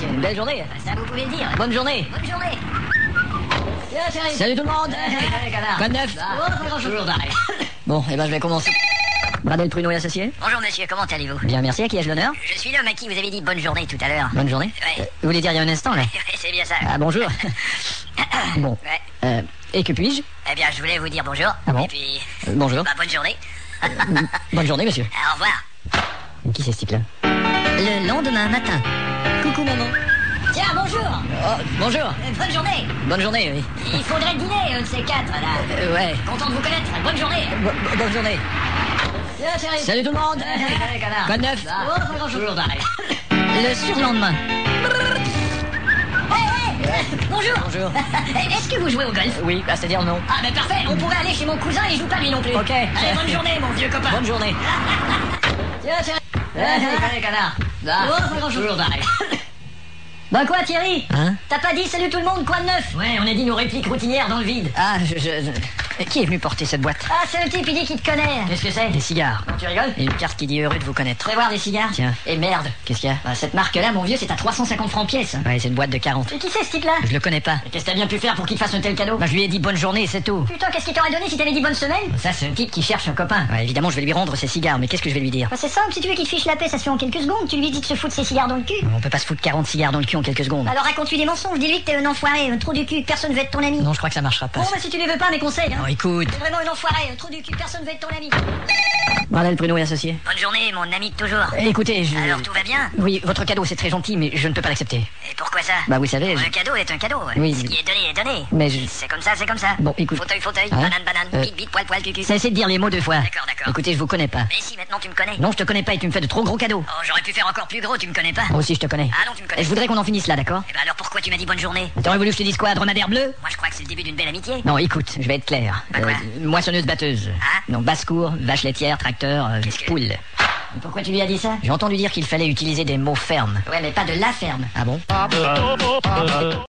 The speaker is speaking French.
monsieur. Une belle journée. Ça, vous pouvez le dire. Bonne journée. Bonne journée. Salut tout le monde. Quoi de neuf? Toujours pareil. Bon, eh ben je vais commencer. Bradel Pruneau et associé. Bonjour monsieur, comment allez-vous? Bien, merci. À qui ai-je l'honneur? Je suis l'homme à qui vous avez dit bonne journée tout à l'heure. Bonne journée. Ouais. Vous voulez dire il y a un instant, là? C'est bien ça. Ah, bonjour. Bon. Ouais. Et que puis-je? Eh bien, je voulais vous dire bonjour. Ah bon? Et puis, Bonjour. bonne journée. Bonne journée, monsieur. Au revoir. Qui c'est ce type-là? Le lendemain matin. Coucou, maman. Tiens, bonjour. Oh, bonjour. Bonne journée. Bonne journée, oui. Il faudrait dîner, un de ces quatre, là. Ouais. Content de vous connaître. Bonne journée. Bonne journée. Salut tout le monde. Quoi de neuf? Toujours pareil. Le surlendemain. Bonjour. Bonjour. Est-ce que vous jouez au golf? Oui, c'est-à-dire non. Ah, ben parfait. On pourrait aller chez mon cousin, il joue pas lui non plus. Ok. Allez, bonne journée, mon vieux copain. Bonne journée. Toujours pareil. Bah quoi, Thierry? Hein? T'as pas dit salut tout le monde, quoi de neuf? Ouais, on a dit nos répliques routinières dans le vide. Ah, Qui est venu porter cette boîte? Ah, c'est un type, il dit qu'il te connaît. Qu'est-ce que c'est? Des cigares. Tu rigoles? Et une carte qui dit heureux de vous connaître. Fais voir des cigares. Tiens. Et merde. Qu'est-ce qu'il y a? Bah, cette marque-là, mon vieux, c'est à 350 francs pièce. Ouais, c'est une boîte de 40. Et qui c'est ce type-là? Je le connais pas. Et qu'est-ce que t'as bien pu faire pour qu'il te fasse un tel cadeau? Bah, je lui ai dit bonne journée, c'est tout. Putain, qu'est-ce qu'il t'aurait donné si t'avais dit bonne semaine? Ça, c'est un type qui cherche un copain. Ouais, évidemment, je vais lui rendre ses cigares, mais qu'est-ce que je vais lui dire? Bah, c'est simple, si tu veux qu'il te fiche la paix, ça se fait en quelques secondes. Tu lui dis de se foutre ses cigares dans le cul. On peut pas se foutre 40 cigares dans le cul en quelques secondes. Alors raconte-lui des mensonges, dis-lui que t'es un enfoiré, un trou du cul, personne veut être ton ami. Non, je crois que ça marchera pas. Bon, bah si tu les veux pas, mes conseils, hein. Non, écoute. T'es vraiment un enfoiré, un trou du cul, personne veut être ton ami. Bradel Pruneau et associé. Bonne journée, mon ami de toujours. Écoutez, Alors tout va bien? Oui, votre cadeau c'est très gentil, mais je ne peux pas l'accepter. Et pourquoi ça? Bah, vous savez. Un cadeau est un cadeau. Oui. Ce qui est donné est donné. Mais C'est comme ça, c'est comme ça. Bon, écoute. Fauteuil, fauteuil, Hein? banane, bite, bite, poil, poil, cucu. Cessez de dire les mots deux fois. D'accord, d'accord. Écoutez, je vous connais pas. Mais si, maintenant tu me connais. Non, je te connais pas et tu me fais de trop gros cadeaux. Oh, j'aurais pu faire encore plus gros, tu me connais pas. Moi aussi, je te connais. Ah non, tu me connais. Et je voudrais qu'on en finisse là, d'accord? Eh ben alors pourquoi tu m'as dit bonne journée? T'aurais voulu que je te dise quoi, dromadaire bleu? Moi je crois que c'est le début d'une belle amitié. Non, écoute, je vais être clair. Bah, quoi? Moissonneuse-batteuse. Ah? Non, basse-cour, vache laitière, tracteur, Qu'est-ce que- poule. Pourquoi tu lui as dit ça? J'ai entendu dire qu'il fallait utiliser des mots fermes. Ouais, mais pas de la ferme. Ah bon?